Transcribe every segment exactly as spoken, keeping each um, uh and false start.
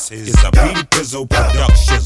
This is a Petey Pizzo production.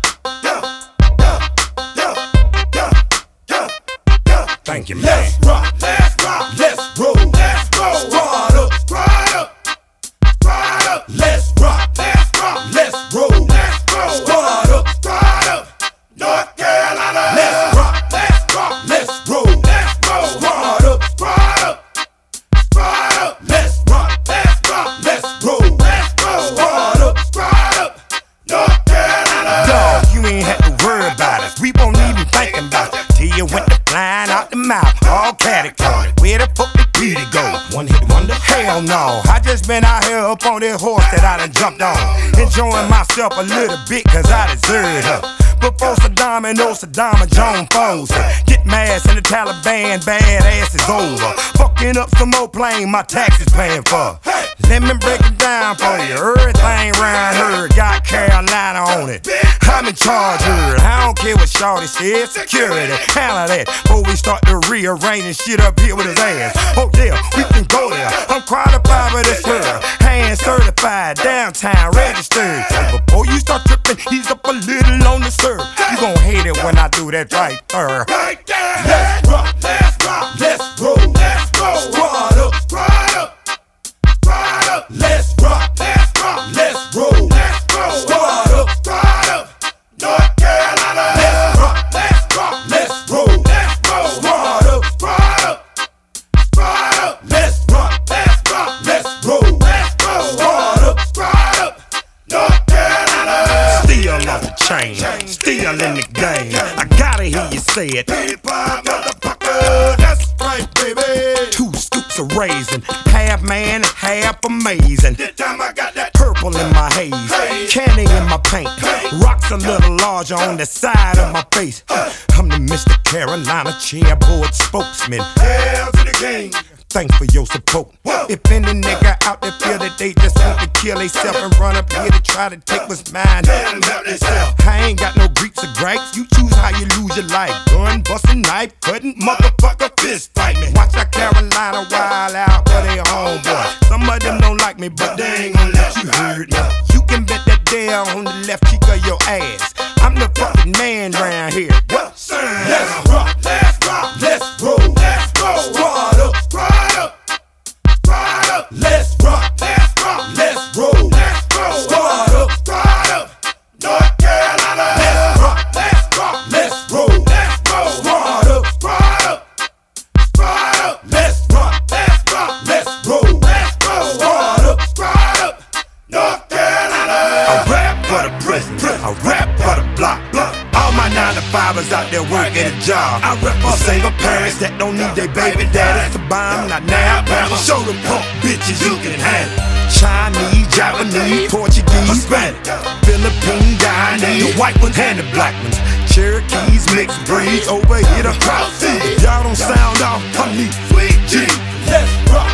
Thank you, man. Let's rock, let's rock, let's roll, let's roll. Squad up, squad up, squad up. Let's rock, let's rock, let's roll, let's roll. Squad up, squad up, North Carolina. Let's rock, let's rock, let's roll, let's roll. Squad up, squad up, squad up. Let's rock, let's rock, let's roll, let's roll. Squad up, squad up, North Carolina. Dog, you ain't had to worry about us. We won't even think about it till you went to flying out the mouth, all catty-corny. Where the fuck did Petey go? One hit wonder? Hell no, I just been out here up on this horse that I done jumped on, enjoying myself a little bit cause I deserve her. Before Saddam and no Saddam and John Foles, get mass and the Taliban badass is over. Fucking up some more plane my taxes paying for. Let me break it down for you. Everything round here got Carolina on it. I'm in charge here. I don't care what shorty says. Security, handle that before we start to rearranging shit up here with his ass. Oh yeah, we can go there. I'm qualified for this here. Hand certified, downtown registered. So before you start tripping, he's up a little on the serve. You gon' hate it when I do that right there. Right there. Let's rock, let's rock, let's roll, let's roll. Squad up, squad up, squad up. Let's rock, let's rock, let's roll, let's roll. Squad up, squad up, North Carolina. Let's rock, let's rock, let's roll, let's roll. Squad up, squad up, squad up. Let's rock, let's rock, let's roll, let's roll. Squad up, squad up, North Carolina. Still on the chain, still in the game. I gotta hear you say it. P-pop, motherfucker, that's right, baby. Two scoops of raisin, half man, half amazing. This time I got that Purple in my haze, Haze. candy in my paint, rocks a little larger on the side of my face. I'm the Mister Carolina chairboard spokesman. hell to the king. Thanks for your support. If any nigga out there feel that they just want to kill theyself and run up here to try to take what's mine, Let them help themselves. I ain't got no Greeks or gripes. You choose how you lose your life. Gun, bustin', knife, cutting, motherfucker, fist fight me. Watch that Carolina wild out for their homeboy. Some of them don't like me, but they ain't gonna let you hurt me. You can bet that they're on the left cheek of your ass. I'm the fucking man round here. What? Let's rock, let's rock, let's roll, let's roll. Squad up, squad up, squad up. Let's rock, let's rock, let's roll, let's roll. Squad up, squad up, North Carolina. Let's rock, let's rock, let's roll, let's roll. Squad up, squad up, squad up. Let's rock, let's rock, let's roll, let's roll. Squad up, squad up, North Carolina. I rap for the prison, I rap for the block. All my nine to fivers out there working a job. I rap for single parents that don't need their baby daddies to buy them, not now. Show the punk bitches you can handle. Chinese, Japanese, Portuguese, Spanish, Philippine, Guyanese, the white ones and the black ones, Cherokees, mixed breeds, over here the cross. If y'all don't sound off, I need Sweet G, let's rock.